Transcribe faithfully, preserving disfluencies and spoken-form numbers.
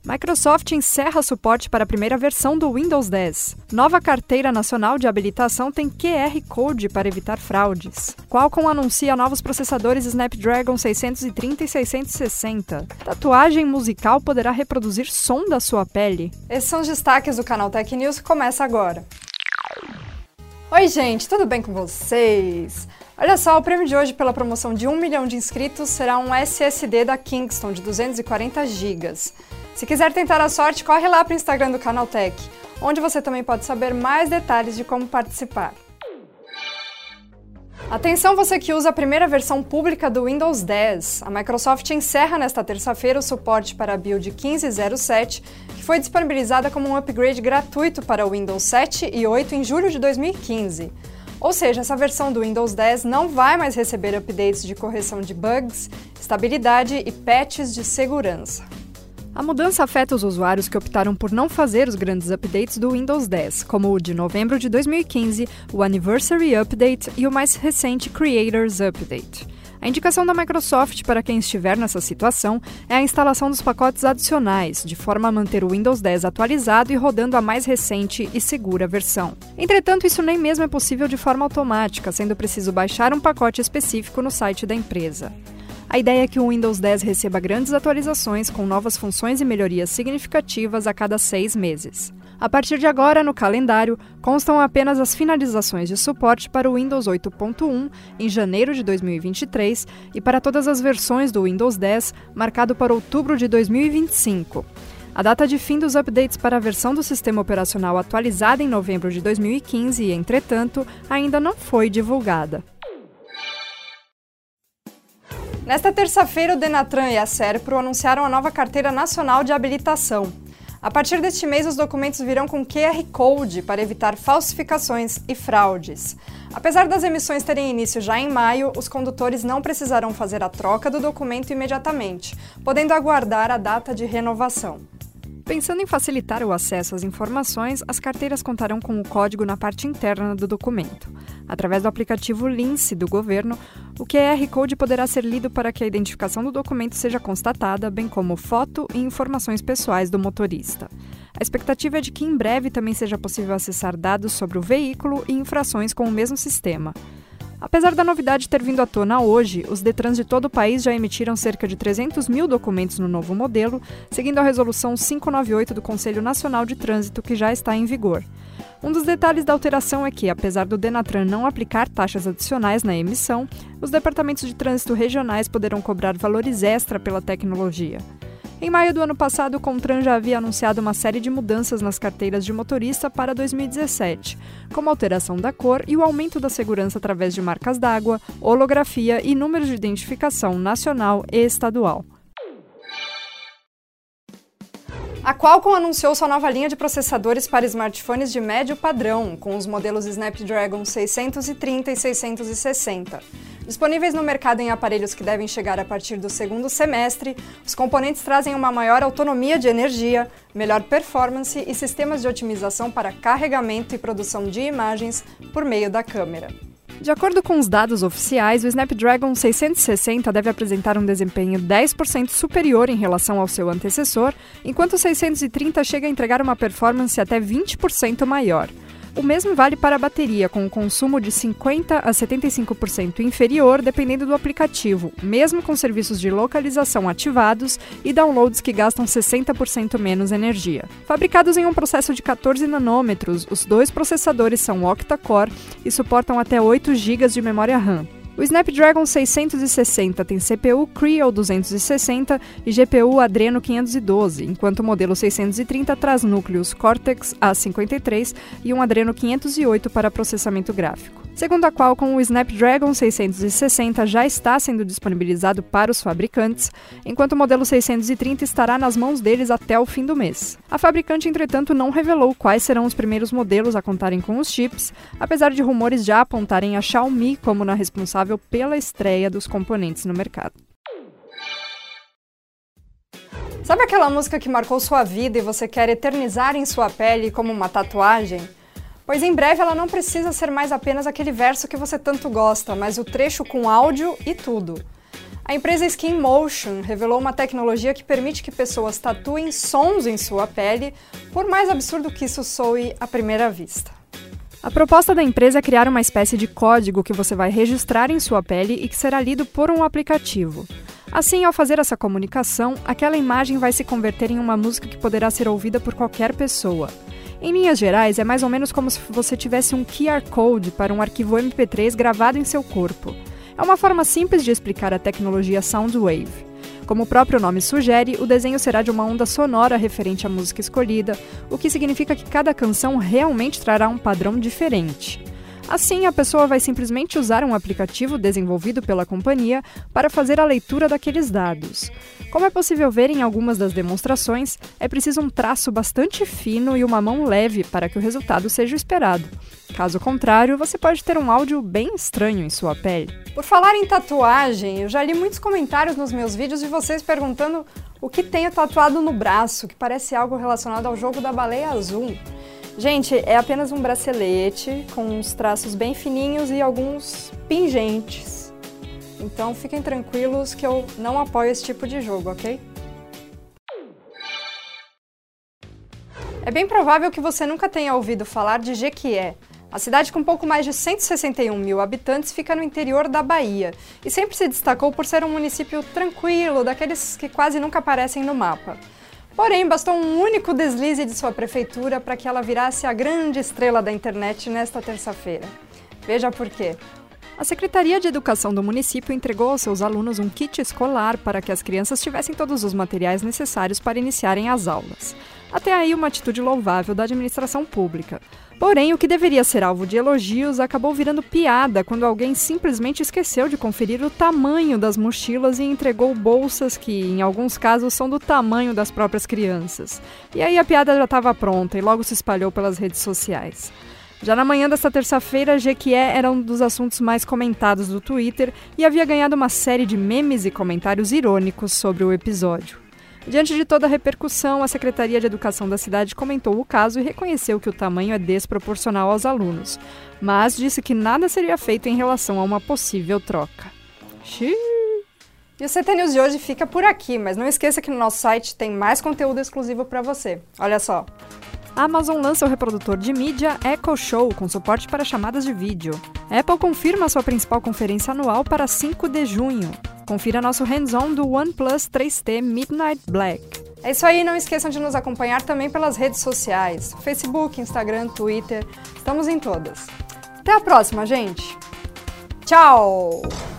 Microsoft encerra suporte para a primeira versão do Windows dez. Nova carteira nacional de habilitação tem Q R Code para evitar fraudes. Qualcomm anuncia novos processadores Snapdragon seiscentos e trinta e seiscentos e sessenta. Tatuagem musical poderá reproduzir som da sua pele. Esses são os destaques do canal Tech News que começa agora. Oi gente, tudo bem com vocês? Olha só, o prêmio de hoje pela promoção de um milhão de inscritos será um S S D da Kingston de duzentos e quarenta gigas. Se quiser tentar a sorte, corre lá para o Instagram do Canal Tech, onde você também pode saber mais detalhes de como participar. Atenção você que usa a primeira versão pública do Windows dez. A Microsoft encerra nesta terça-feira o suporte para a build quinze ponto zero sete, que foi disponibilizada como um upgrade gratuito para o Windows sete e oito em julho de dois mil e quinze. Ou seja, essa versão do Windows dez não vai mais receber updates de correção de bugs, estabilidade e patches de segurança. A mudança afeta os usuários que optaram por não fazer os grandes updates do Windows dez, como o de novembro de dois mil e quinze, o Anniversary Update e o mais recente Creators Update. A indicação da Microsoft para quem estiver nessa situação é a instalação dos pacotes adicionais, de forma a manter o Windows dez atualizado e rodando a mais recente e segura versão. Entretanto, isso nem mesmo é possível de forma automática, sendo preciso baixar um pacote específico no site da empresa. A ideia é que o Windows dez receba grandes atualizações com novas funções e melhorias significativas a cada seis meses. A partir de agora, no calendário, constam apenas as finalizações de suporte para o Windows oito ponto um em janeiro de dois mil e vinte e três e para todas as versões do Windows dez, marcado para outubro de dois mil e vinte e cinco. A data de fim dos updates para a versão do sistema operacional atualizada em novembro de dois mil e quinze, entretanto, ainda não foi divulgada. Nesta terça-feira, o Denatran e a Serpro anunciaram a nova Carteira Nacional de Habilitação. A partir deste mês, os documentos virão com Q R Code para evitar falsificações e fraudes. Apesar das emissões terem início já em maio, os condutores não precisarão fazer a troca do documento imediatamente, podendo aguardar a data de renovação. Pensando em facilitar o acesso às informações, as carteiras contarão com o código na parte interna do documento. Através do aplicativo Lince do governo, o Q R Code poderá ser lido para que a identificação do documento seja constatada, bem como foto e informações pessoais do motorista. A expectativa é de que em breve também seja possível acessar dados sobre o veículo e infrações com o mesmo sistema. Apesar da novidade ter vindo à tona hoje, os Detrans de todo o país já emitiram cerca de trezentos mil documentos no novo modelo, seguindo a Resolução quinhentos e noventa e oito do Conselho Nacional de Trânsito, que já está em vigor. Um dos detalhes da alteração é que, apesar do Denatran não aplicar taxas adicionais na emissão, os departamentos de trânsito regionais poderão cobrar valores extra pela tecnologia. Em maio do ano passado, o Contran já havia anunciado uma série de mudanças nas carteiras de motorista para dois mil e dezessete, como a alteração da cor e o aumento da segurança através de marcas d'água, holografia e números de identificação nacional e estadual. A Qualcomm anunciou sua nova linha de processadores para smartphones de médio padrão, com os modelos Snapdragon seiscentos e trinta e seiscentos e sessenta. Disponíveis no mercado em aparelhos que devem chegar a partir do segundo semestre, os componentes trazem uma maior autonomia de energia, melhor performance e sistemas de otimização para carregamento e produção de imagens por meio da câmera. De acordo com os dados oficiais, o Snapdragon seiscentos e sessenta deve apresentar um desempenho dez por cento superior em relação ao seu antecessor, enquanto o seiscentos e trinta chega a entregar uma performance até vinte por cento maior. O mesmo vale para a bateria, com um consumo de cinquenta a setenta e cinco por cento inferior, dependendo do aplicativo, mesmo com serviços de localização ativados e downloads que gastam sessenta por cento menos energia. Fabricados em um processo de quatorze nanômetros, os dois processadores são octa-core e suportam até oito gigas de memória RAM. O Snapdragon seiscentos e sessenta tem C P U Creo duzentos e sessenta e G P U Adreno quinhentos e doze, enquanto o modelo seiscentos e trinta traz núcleos Cortex A cinquenta e três e um Adreno quinhentos e oito para processamento gráfico. Segundo a Qualcomm, o Snapdragon seiscentos e sessenta já está sendo disponibilizado para os fabricantes, enquanto o modelo seiscentos e trinta estará nas mãos deles até o fim do mês. A fabricante, entretanto, não revelou quais serão os primeiros modelos a contarem com os chips, apesar de rumores já apontarem a Xiaomi como na responsável pela estreia dos componentes no mercado. Sabe aquela música que marcou sua vida e você quer eternizar em sua pele como uma tatuagem? Pois em breve ela não precisa ser mais apenas aquele verso que você tanto gosta, mas o trecho com áudio e tudo. A empresa Skin Motion revelou uma tecnologia que permite que pessoas tatuem sons em sua pele, por mais absurdo que isso soe à primeira vista. A proposta da empresa é criar uma espécie de código que você vai registrar em sua pele e que será lido por um aplicativo. Assim, ao fazer essa comunicação, aquela imagem vai se converter em uma música que poderá ser ouvida por qualquer pessoa. Em linhas gerais, é mais ou menos como se você tivesse um Q R Code para um arquivo M P três gravado em seu corpo. É uma forma simples de explicar a tecnologia Soundwave. Como o próprio nome sugere, o desenho será de uma onda sonora referente à música escolhida, o que significa que cada canção realmente trará um padrão diferente. Assim, a pessoa vai simplesmente usar um aplicativo desenvolvido pela companhia para fazer a leitura daqueles dados. Como é possível ver em algumas das demonstrações, é preciso um traço bastante fino e uma mão leve para que o resultado seja o esperado. Caso contrário, você pode ter um áudio bem estranho em sua pele. Por falar em tatuagem, eu já li muitos comentários nos meus vídeos de vocês perguntando o que tenho tatuado no braço, que parece algo relacionado ao jogo da baleia azul. Gente, é apenas um bracelete com uns traços bem fininhos e alguns pingentes. Então fiquem tranquilos que eu não apoio esse tipo de jogo, ok? É bem provável que você nunca tenha ouvido falar de Jequié. A cidade com pouco mais de cento e sessenta e um mil habitantes fica no interior da Bahia e sempre se destacou por ser um município tranquilo, daqueles que quase nunca aparecem no mapa. Porém, bastou um único deslize de sua prefeitura para que ela virasse a grande estrela da internet nesta terça-feira. Veja por quê. A Secretaria de Educação do município entregou aos seus alunos um kit escolar para que as crianças tivessem todos os materiais necessários para iniciarem as aulas. Até aí, uma atitude louvável da administração pública. Porém, o que deveria ser alvo de elogios acabou virando piada quando alguém simplesmente esqueceu de conferir o tamanho das mochilas e entregou bolsas que, em alguns casos, são do tamanho das próprias crianças. E aí a piada já estava pronta e logo se espalhou pelas redes sociais. Já na manhã desta terça-feira, Jequié era um dos assuntos mais comentados do Twitter e havia ganhado uma série de memes e comentários irônicos sobre o episódio. Diante de toda a repercussão, a Secretaria de Educação da cidade comentou o caso e reconheceu que o tamanho é desproporcional aos alunos, mas disse que nada seria feito em relação a uma possível troca. Xiii. E o C T News de hoje fica por aqui, mas não esqueça que no nosso site tem mais conteúdo exclusivo para você. Olha só! A Amazon lança o reprodutor de mídia Echo Show com suporte para chamadas de vídeo. A Apple confirma sua principal conferência anual para cinco de junho. Confira nosso hands-on do OnePlus três T Midnight Black. É isso aí, não esqueçam de nos acompanhar também pelas redes sociais. Facebook, Instagram, Twitter, estamos em todas. Até a próxima, gente! Tchau!